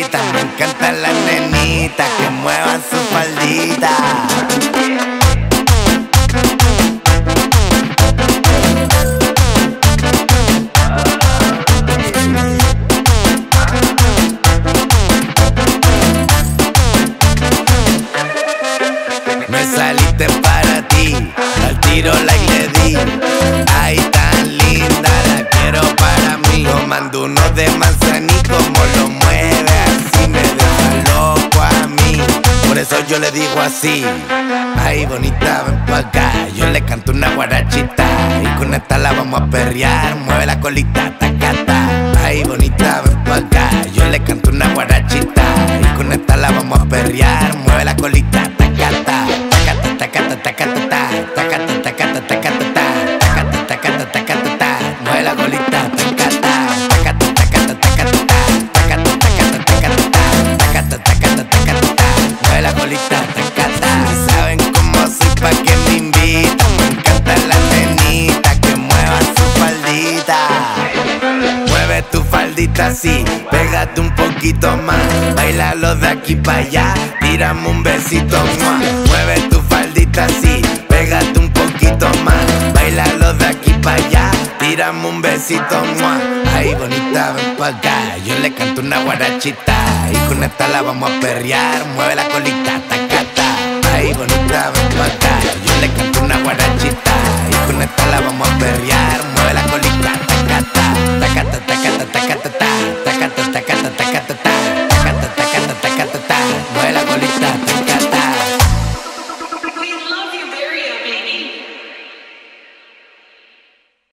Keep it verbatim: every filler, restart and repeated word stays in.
faldita. Me encantan las nenitas que muevan su faldita. Me saliste para ti, al tiro like le di. Ay, tan linda, la quiero para mí. Tomando uno de manzaní, como lo mueve así, me deja loco a mí. Por eso yo le digo así: ay, bonita, ven pa' acá. Yo le canto una guarachita y con esta la vamos a perrear. Mueve la colita, tacata. Ay, bonita, ven pa' acá. Yo le canto una guarachita y con esta la vamos a perrear. Mueve la colita, tacata. Tacata, tacata, tacata, tacata, tacata, tacata, tacata, tacata, tacata. Mueve la colita, tacata. Tacata, tacata, tacata, tacata, tacata, tacata, tacata, tacata. Mueve la colita, tacata. Saben cómo soy pa' que me invitan. Me encantan las nenitas que muevan su faldita. Mueve tu faldita así, pégate un poquito más. Bailalo de aquí para allá, tírame un besito más. Mueve tu faldita así, pégate un poquito más. Bailalo de aquí para allá, tírame un besito más. Ay, bonita, ven pa' acá. Yo le canto una guarachita y con esta la vamos a perrear. Mueve la colita, tacata. Ay, bonita, ven pa' acá. Yo le canto una guarachita